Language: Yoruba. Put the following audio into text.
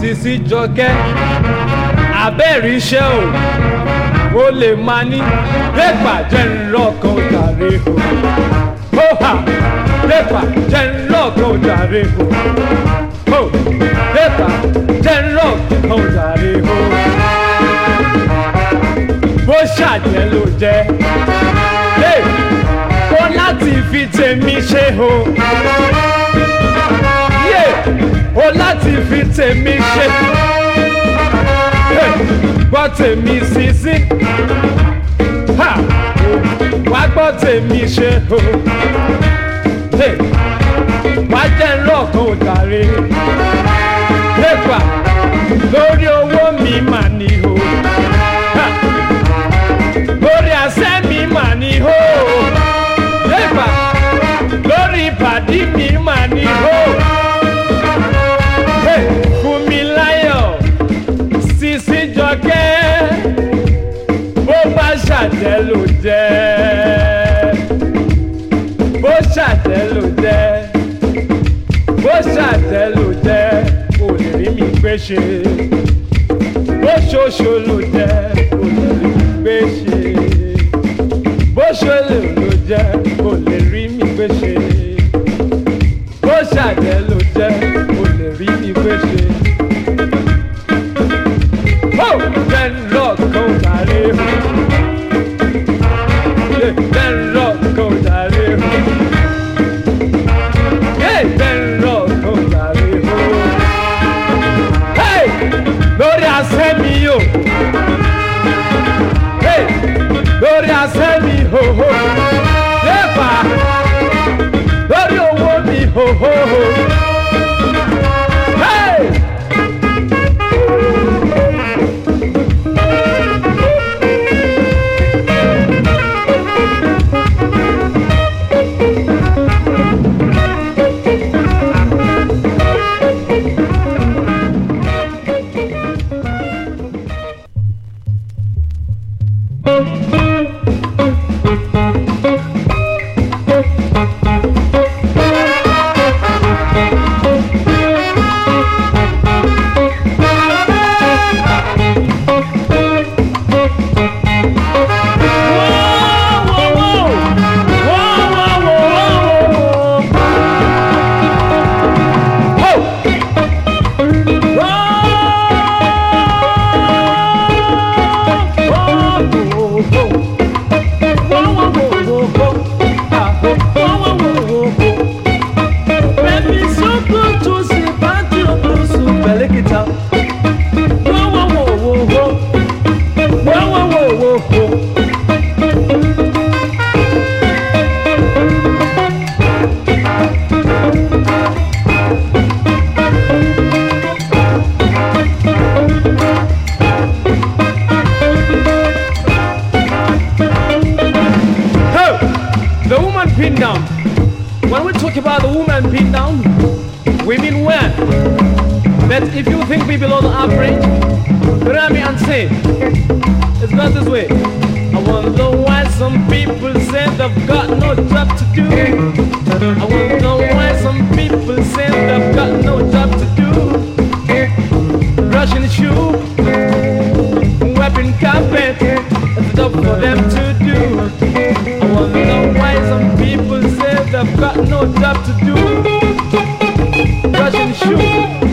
Sisi Jọkẹ́ abẹ́rẹ́ iṣẹ́ o lè máa ní pépà jẹ́ ńlọ́kan jàre o ha pépà jẹ́ ńlọ́kan jàre o pépà jẹ́ ńlọ́kan jàre o bó ṣàjẹ́ ló jẹ́ kó láti fi tèmi ṣe o o láti fi tèmi ṣe gbọ́ tèmi Sisi wá gbọ́ tèmi ṣe o wá jẹ́ ńlọ́kan òjàre pépà lórí owó mi mà ní o lórí àṣẹ mi mà ní o pépà lórí ìpàdé mi mà ní o. Fúnmiláyọ̀ Sisi Jọkẹ́ bó bá ṣàjẹ́ ló jẹ́ bó ṣàjẹ́ ló jẹ́ bó ṣàjẹ́ ló jẹ́ kò lè rí mi gbé ṣe bó ṣoṣo ló jẹ́ kò lè rí mi gbé ṣe bó ṣolè ló jẹ́ kò lè rí mi gbé ṣe bó ṣàjẹ́ ló jẹ́ kò lè rí mi gbé ṣe. Then rock go jàre o. Then rock go jàre o. Then rock go jàre o. Lórí àṣẹ mi o. Lórí àṣẹ mi o. Yéèpà lórí owó mi o. When we talk about the woman being down, we mean when? But if you think we below the average, grab me and say, it's not this way. I wonder why some people say they've got no job to do. I wonder why some people say they've got no job to do. Brushing the shoe, wiping carpet, it's up for them to do. I wonder why some people say they've got no job to do. Brushing the shoe,